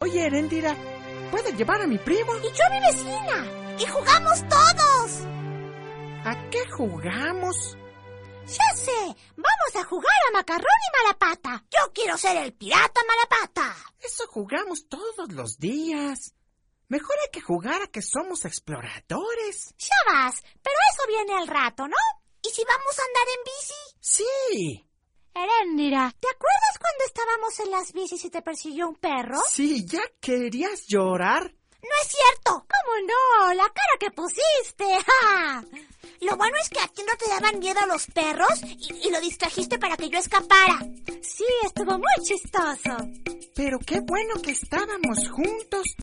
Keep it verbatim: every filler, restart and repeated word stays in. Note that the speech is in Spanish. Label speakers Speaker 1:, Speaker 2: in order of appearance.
Speaker 1: Oye, Eréndira, ¿puedes llevar a mi primo?
Speaker 2: Y yo a mi vecina. Y jugamos todos.
Speaker 1: ¿A qué jugamos?
Speaker 2: Ya sé, vamos a jugar a Macarrón y Malapata. Yo quiero ser el pirata Malapata.
Speaker 1: Eso jugamos todos los días. Mejor hay que jugar a que somos exploradores.
Speaker 2: Ya vas, pero eso viene al rato, ¿no? ¿Y si vamos a andar en bici?
Speaker 1: Sí.
Speaker 2: Eréndira, ¿te acuerdas cuando estábamos en las bicis y te persiguió un perro?
Speaker 1: Sí, ¿ya querías llorar?
Speaker 2: ¡No es cierto! ¿Cómo no? ¡La cara que pusiste! ¡Ja! Lo bueno es que a ti no te daban miedo a los perros y, y lo distrajiste para que yo escapara. Sí, estuvo muy chistoso.
Speaker 1: Pero qué bueno que estábamos juntos.